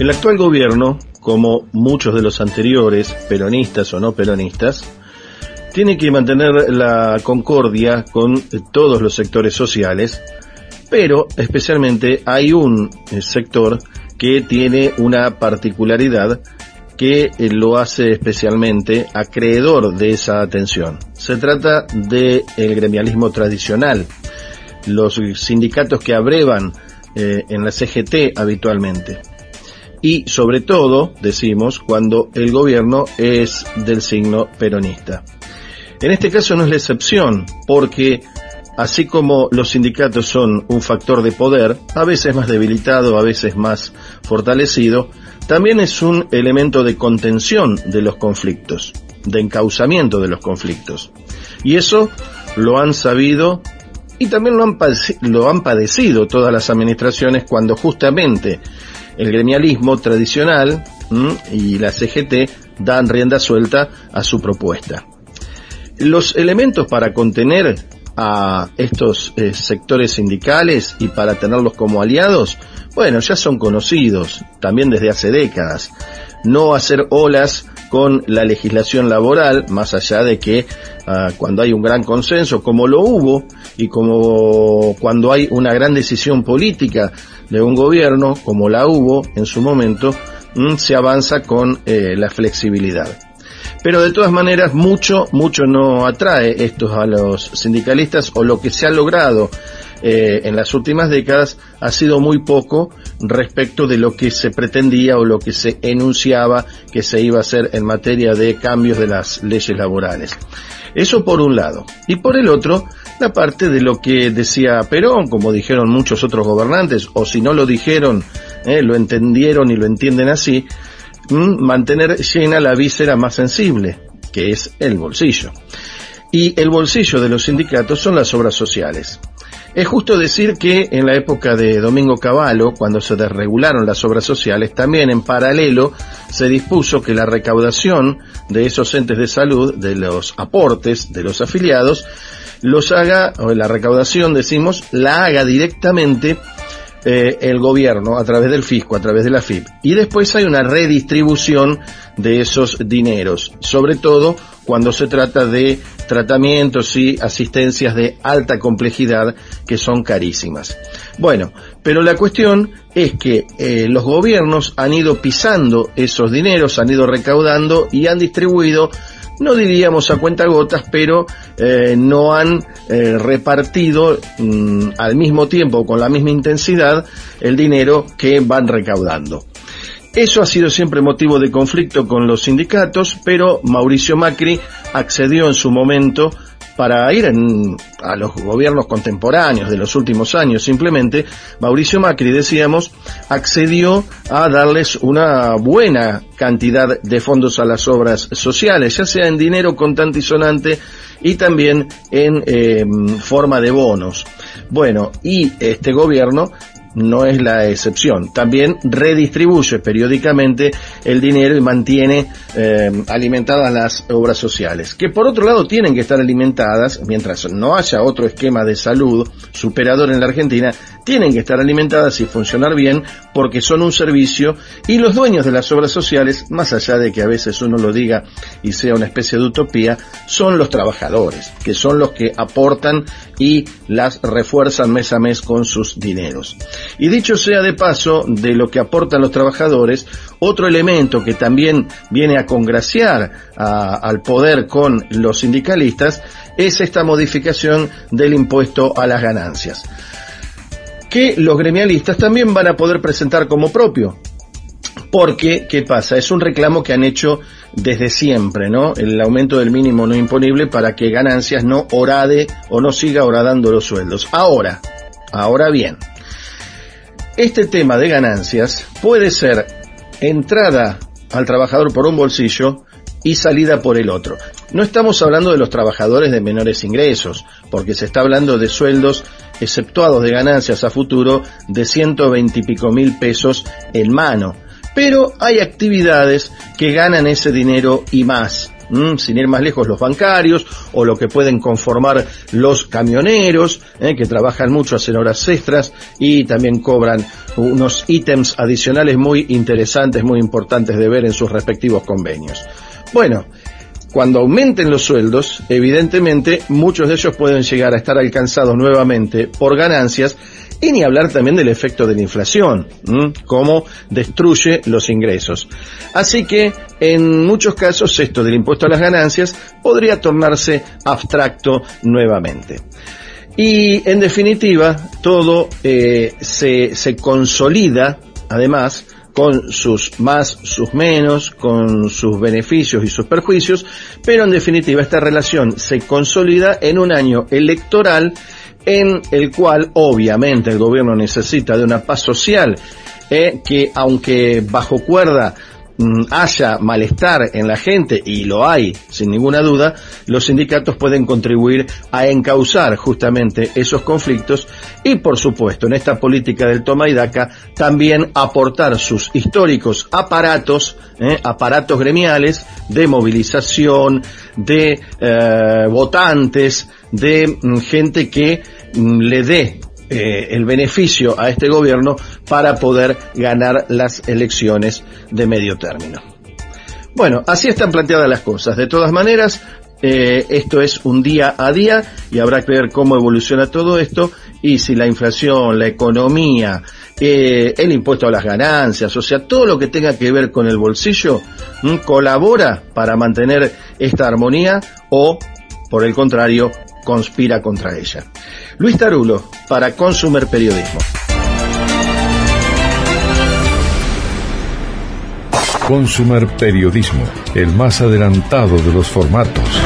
El actual gobierno, como muchos de los anteriores, peronistas o no peronistas, tiene que mantener la concordia con todos los sectores sociales, pero especialmente hay un sector que tiene una particularidad que lo hace especialmente acreedor de esa atención. Se trata del gremialismo tradicional, los sindicatos que abrevan en la CGT habitualmente. Y sobre todo, decimos, cuando el gobierno es del signo peronista. En este caso no es la excepción, porque así como los sindicatos son un factor de poder, a veces más debilitado, a veces más fortalecido, también es un elemento de contención de los conflictos, de encauzamiento de los conflictos. Y eso lo han sabido y también lo han padecido todas las administraciones cuando justamente el gremialismo tradicional y la CGT dan rienda suelta a su propuesta. Los elementos para contener a estos sectores sindicales y para tenerlos como aliados, bueno, ya son conocidos también desde hace décadas. No hacer olas con la legislación laboral, más allá de que cuando hay un gran consenso, como lo hubo, y como cuando hay una gran decisión política de un gobierno, como la hubo en su momento, se avanza con la flexibilidad. Pero de todas maneras mucho no atrae esto a los sindicalistas, o lo que se ha logrado en las últimas décadas ha sido muy poco respecto de lo que se pretendía o lo que se enunciaba que se iba a hacer en materia de cambios de las leyes laborales. Eso por un lado. Y por el otro, la parte de lo que decía Perón, como dijeron muchos otros gobernantes, o si no lo dijeron, lo entendieron y lo entienden así, mantener llena la víscera más sensible, que es el bolsillo. Y el bolsillo de los sindicatos son las obras sociales. Es justo decir que en la época de Domingo Cavallo, cuando se desregularon las obras sociales, también en paralelo se dispuso que la recaudación de esos entes de salud, de los aportes de los afiliados, los haga, o la recaudación decimos, la haga directamente el gobierno a través del fisco, a través de la AFIP. Y después hay una redistribución de esos dineros, sobre todo cuando se trata de tratamientos y asistencias de alta complejidad que son carísimas. Bueno, pero la cuestión es que los gobiernos han ido pisando esos dineros, han ido recaudando y han distribuido, no diríamos a cuentagotas, pero no han repartido al mismo tiempo, con la misma intensidad, el dinero que van recaudando. Eso ha sido siempre motivo de conflicto con los sindicatos, pero Mauricio Macri accedió en su momento para ir a los gobiernos contemporáneos de los últimos años. Simplemente Mauricio Macri, decíamos, accedió a darles una buena cantidad de fondos a las obras sociales, ya sea en dinero contante y sonante y también en forma de bonos. Bueno, y este gobierno no es la excepción. También redistribuye periódicamente el dinero y mantiene alimentadas las obras sociales, que por otro lado tienen que estar alimentadas, mientras no haya otro esquema de salud superador en la Argentina, tienen que estar alimentadas y funcionar bien, porque son un servicio, y los dueños de las obras sociales, más allá de que a veces uno lo diga y sea una especie de utopía, son los trabajadores, que son los que aportan y las refuerzan mes a mes con sus dineros. Y dicho sea de paso, de lo que aportan los trabajadores, otro elemento que también viene a congraciar al poder con los sindicalistas es esta modificación del impuesto a las ganancias, que los gremialistas también van a poder presentar como propio. Porque, ¿qué pasa? Es un reclamo que han hecho desde siempre, ¿no? El aumento del mínimo no imponible para que Ganancias no horade o no siga horadando los sueldos. Ahora bien, este tema de Ganancias puede ser entrada al trabajador por un bolsillo y salida por el otro. No estamos hablando de los trabajadores de menores ingresos, porque se está hablando de sueldos exceptuados de ganancias a futuro de 120 y pico mil pesos en mano. Pero hay actividades que ganan ese dinero y más, sin ir más lejos, los bancarios, o lo que pueden conformar los camioneros, que trabajan mucho, hacen horas extras y también cobran unos ítems adicionales muy interesantes, muy importantes de ver en sus respectivos convenios. Bueno, cuando aumenten los sueldos, evidentemente muchos de ellos pueden llegar a estar alcanzados nuevamente por ganancias, y ni hablar también del efecto de la inflación, cómo destruye los ingresos. Así que, en muchos casos, esto del impuesto a las ganancias podría tornarse abstracto nuevamente. Y, en definitiva, todo se consolida, además, con sus más, sus menos, con sus beneficios y sus perjuicios, pero en definitiva esta relación se consolida en un año electoral en el cual obviamente el gobierno necesita de una paz social, que aunque bajo cuerda haya malestar en la gente, y lo hay sin ninguna duda, los sindicatos pueden contribuir a encauzar justamente esos conflictos y, por supuesto, en esta política del toma y daca, también aportar sus históricos aparatos gremiales de movilización, de votantes, de gente que le dé el beneficio a este gobierno para poder ganar las elecciones de medio término. Bueno, así están planteadas las cosas. De todas maneras, esto es un día a día y habrá que ver cómo evoluciona todo esto y si la inflación, la economía, el impuesto a las ganancias, o sea, todo lo que tenga que ver con el bolsillo, colabora para mantener esta armonía o, por el contrario, conspira contra ella. Luis Tarulo, para Consumer Periodismo. Consumer Periodismo, el más adelantado de los formatos.